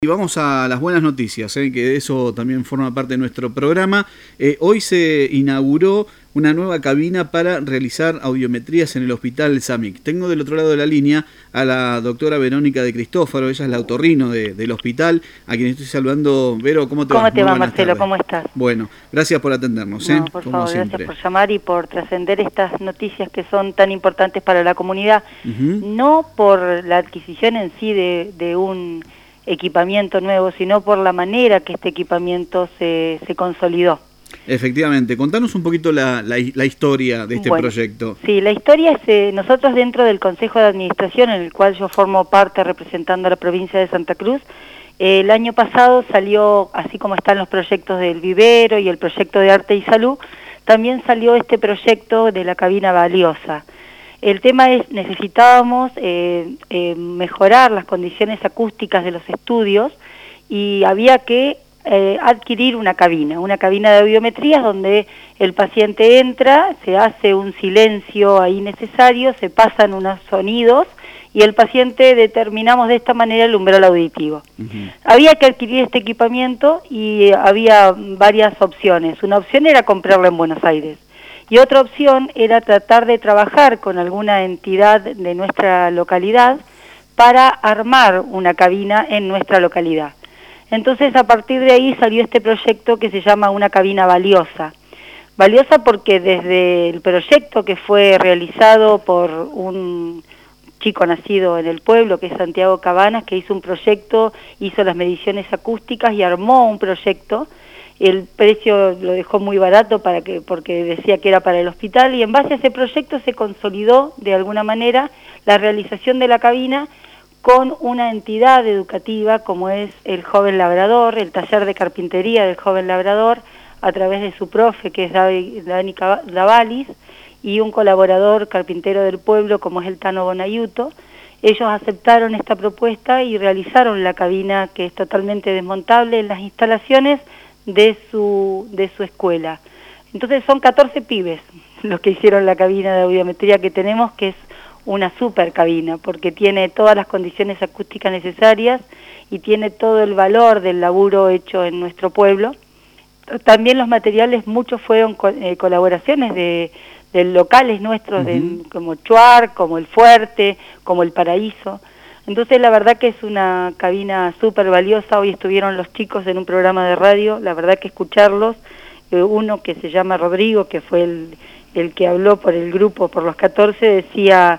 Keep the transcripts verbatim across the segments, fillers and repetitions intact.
Y vamos a las buenas noticias, ¿eh? Que eso también forma parte de nuestro programa. Eh, hoy se inauguró una nueva cabina para realizar audiometrías en el Hospital SAMIC. Tengo del otro lado de la línea a la doctora Verónica de Cristófaro, ella es la otorrino de, del hospital, a quien estoy saludando. Vero, ¿cómo te va? ¿Cómo te va, Marcelo? ¿Cómo estás? Bueno, gracias por atendernos, ¿eh? No, por Como favor, siempre. Gracias por llamar y por trascender estas noticias que son tan importantes para la comunidad, Uh-huh. no por la adquisición en sí de, de un equipamiento nuevo, sino por la manera que este equipamiento se, se consolidó. Efectivamente, contanos un poquito la, la, la historia de este bueno, proyecto. Sí, la historia es, eh, nosotros dentro del Consejo de Administración, en el cual yo formo parte representando a la provincia de Santa Cruz, eh, el año pasado salió, así como están los proyectos del vivero y el proyecto de arte y salud, también salió este proyecto de la cabina valiosa. El tema es, necesitábamos eh, eh, mejorar las condiciones acústicas de los estudios y había que eh, adquirir una cabina, una cabina de audiometrías donde el paciente entra, se hace un silencio ahí necesario, se pasan unos sonidos y el paciente determinamos de esta manera el umbral auditivo. Uh-huh. Había que adquirir este equipamiento y había varias opciones. Una opción era comprarlo en Buenos Aires. Y otra opción era tratar de trabajar con alguna entidad de nuestra localidad para armar una cabina en nuestra localidad. Entonces, a partir de ahí salió este proyecto que se llama Una Cabina Valiosa. Valiosa porque desde el proyecto que fue realizado por un chico nacido en el pueblo, que es Santiago Cabanas, que hizo un proyecto, hizo las mediciones acústicas y armó un proyecto. El precio lo dejó muy barato para que, porque decía que era para el hospital, y en base a ese proyecto se consolidó de alguna manera la realización de la cabina con una entidad educativa como es el Joven Labrador, el taller de carpintería del Joven Labrador, a través de su profe, que es Dani Davalis, y un colaborador carpintero del pueblo como es el Tano Bonayuto. Ellos aceptaron esta propuesta y realizaron la cabina, que es totalmente desmontable, en las instalaciones de su de su escuela. Entonces son catorce pibes los que hicieron la cabina de audiometría que tenemos, que es una super cabina, porque tiene todas las condiciones acústicas necesarias y tiene todo el valor del laburo hecho en nuestro pueblo. También los materiales, muchos fueron co eh, colaboraciones de, de locales nuestros, uh-huh. de, como Chuar, como El Fuerte, como El Paraíso. Entonces la verdad que es una cabina súper valiosa. Hoy estuvieron los chicos en un programa de radio, la verdad que escucharlos, eh, uno que se llama Rodrigo, que fue el, el que habló por el grupo, por los catorce, decía,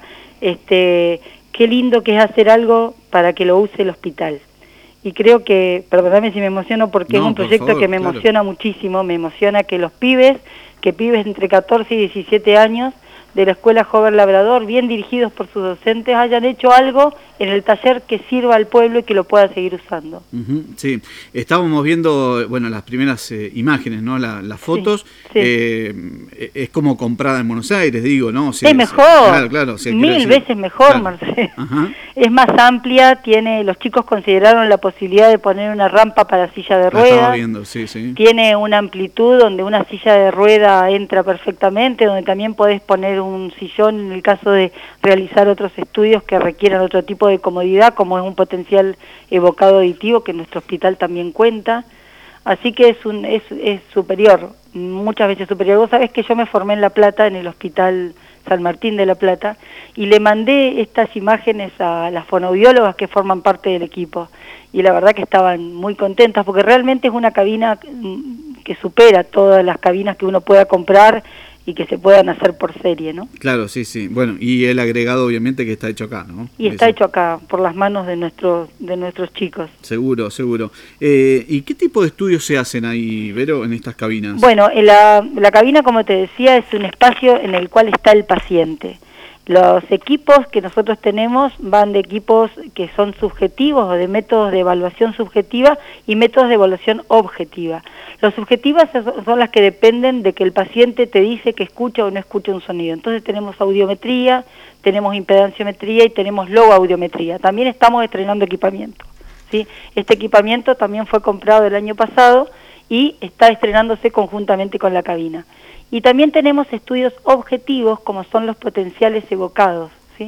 este, qué lindo que es hacer algo para que lo use el hospital. Y creo que, perdóname si me emociono porque no, es un proyecto favor, que me claro. emociona muchísimo, me emociona que los pibes, que pibes entre catorce y diecisiete años, de la Escuela Joven Labrador, bien dirigidos por sus docentes, hayan hecho algo en el taller que sirva al pueblo y que lo pueda seguir usando. Uh-huh, sí, estábamos viendo, bueno, las primeras eh, imágenes, ¿no? La, las fotos, sí, sí. Eh, es como comprada en Buenos Aires, digo, ¿no? Si, es mejor, si, claro, claro, si mil decir, veces mejor, claro. Marcelo. Uh-huh. Es más amplia, tiene, los chicos consideraron la posibilidad de poner una rampa para silla de ruedas. Estaba viendo, sí, sí. Tiene una amplitud donde una silla de rueda entra perfectamente, donde también podés poner un sillón en el caso de realizar otros estudios que requieran otro tipo de comodidad, como es un potencial evocado auditivo que nuestro hospital también cuenta. Así que es un es, es superior, muchas veces superior. Vos sabés que yo me formé en La Plata, en el Hospital San Martín de La Plata, y le mandé estas imágenes a las fonoaudiólogas que forman parte del equipo, y la verdad que estaban muy contentas, porque realmente es una cabina que supera todas las cabinas que uno pueda comprar y que se puedan hacer por serie, ¿no? Claro, sí, sí. Bueno, y el agregado obviamente que está hecho acá, ¿no? Y está Eso. hecho acá, por las manos de nuestros de nuestros chicos. Seguro, seguro. Eh, ¿Y qué tipo de estudios se hacen ahí, Vero, en estas cabinas? Bueno, la, la cabina, como te decía, es un espacio en el cual está el paciente. Los equipos que nosotros tenemos van de equipos que son subjetivos o de métodos de evaluación subjetiva y métodos de evaluación objetiva. Los subjetivas son las que dependen de que el paciente te dice que escucha o no escucha un sonido. Entonces tenemos audiometría, tenemos impedanciometría y tenemos logoaudiometría. También estamos estrenando equipamiento, ¿sí? Este equipamiento también fue comprado el año pasado y está estrenándose conjuntamente con la cabina. Y también tenemos estudios objetivos como son los potenciales evocados, ¿sí?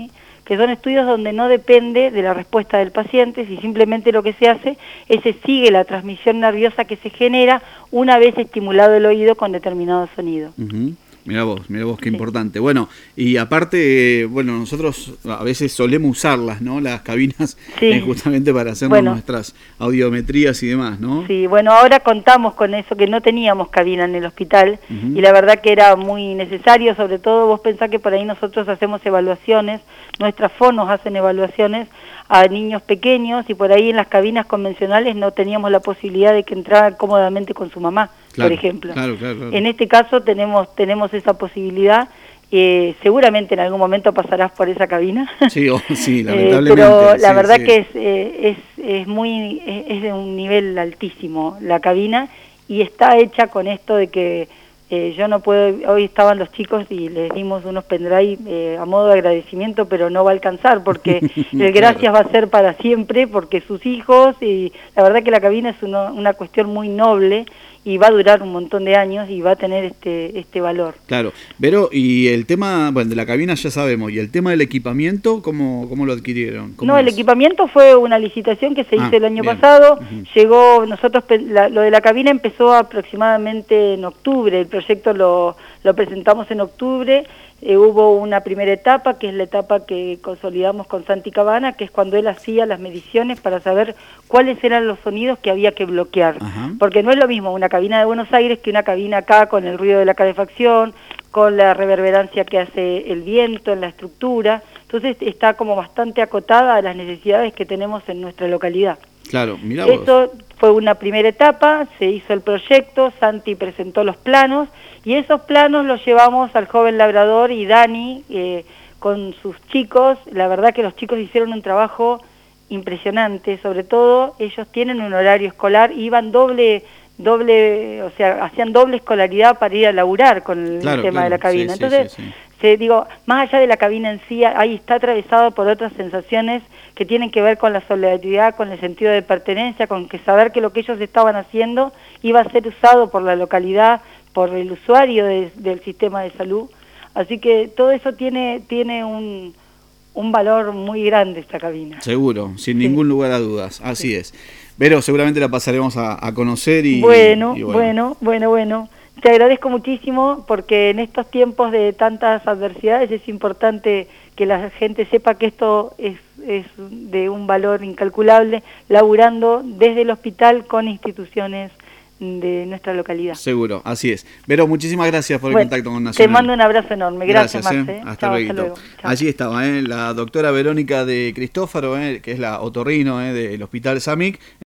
que son estudios donde no depende de la respuesta del paciente, si simplemente lo que se hace es se sigue la transmisión nerviosa que se genera una vez estimulado el oído con determinado sonido. Uh-huh. Mirá vos, mirá vos qué Sí. importante. Bueno, y aparte, bueno, nosotros a veces solemos usarlas, ¿no? Las cabinas, Sí. eh, justamente para hacernos Bueno. nuestras audiometrías y demás, ¿no? Sí, bueno, ahora contamos con eso, que no teníamos cabina en el hospital, Ujú. y la verdad que era muy necesario, sobre todo vos pensás que por ahí nosotros hacemos evaluaciones, nuestras fonos hacen evaluaciones a niños pequeños, y por ahí en las cabinas convencionales no teníamos la posibilidad de que entraran cómodamente con su mamá, Claro, por ejemplo. claro, claro, claro. En este caso tenemos, tenemos esa posibilidad. Eh, seguramente en algún momento pasarás por esa cabina. Sí, oh, sí, Eh, lamentablemente. pero la sí, verdad sí. que es, eh, es, es muy es, es de un nivel altísimo la cabina, y está hecha con esto de que eh, yo no puedo, hoy estaban los chicos y les dimos unos pendrive eh, a modo de agradecimiento, pero no va a alcanzar porque el gracias va a ser para siempre, porque sus hijos, y la verdad que la cabina es uno, una cuestión muy noble, y va a durar un montón de años y va a tener este este valor. Claro, pero y el tema, bueno, de la cabina ya sabemos, y el tema del equipamiento, ¿cómo, cómo lo adquirieron? ¿Cómo No, el es? equipamiento fue una licitación que se Ah, hizo el año bien. pasado, Ujú. llegó, nosotros, pe- la- lo de la cabina empezó aproximadamente en octubre, el proyecto lo, lo presentamos en octubre, eh, hubo una primera etapa, que es la etapa que consolidamos con Santi Cabana, que es cuando él hacía las mediciones para saber cuáles eran los sonidos que había que bloquear, Ajá. porque no es lo mismo una cabina de Buenos Aires que una cabina acá con el ruido de la calefacción, con la reverberancia que hace el viento en la estructura, entonces está como bastante acotada a las necesidades que tenemos en nuestra localidad. Claro, mirá vos. Eso fue una primera etapa, se hizo el proyecto, Santi presentó los planos, y esos planos los llevamos al joven labrador y Dani eh, con sus chicos. La verdad que los chicos hicieron un trabajo impresionante, sobre todo ellos tienen un horario escolar, iban doble doble, o sea, hacían doble escolaridad para ir a laburar con el Claro, tema claro, de la cabina. sí, sí, Entonces, sí, sí. se, digo, más allá de la cabina en sí, ahí está atravesado por otras sensaciones que tienen que ver con la solidaridad, con el sentido de pertenencia, con que saber que lo que ellos estaban haciendo iba a ser usado por la localidad, por el usuario de, del sistema de salud. Así que todo eso tiene, tiene un, un valor muy grande, esta cabina. Seguro, sin Sí. ningún lugar a dudas, así Sí. es. Pero seguramente la pasaremos a, a conocer y Bueno, y bueno, bueno, bueno. Te agradezco muchísimo porque en estos tiempos de tantas adversidades es importante que la gente sepa que esto es, es de un valor incalculable, laburando desde el hospital con instituciones de nuestra localidad. Seguro, así es. Pero muchísimas gracias por el Bueno, contacto con te Nacional. mando un abrazo enorme. Gracias, Gracias, Marce. eh. Hasta, Chao, luego. hasta luego. Chao. Allí estaba, eh, la doctora Verónica de Cristófaro, eh, que es la otorrino eh, del Hospital Samic.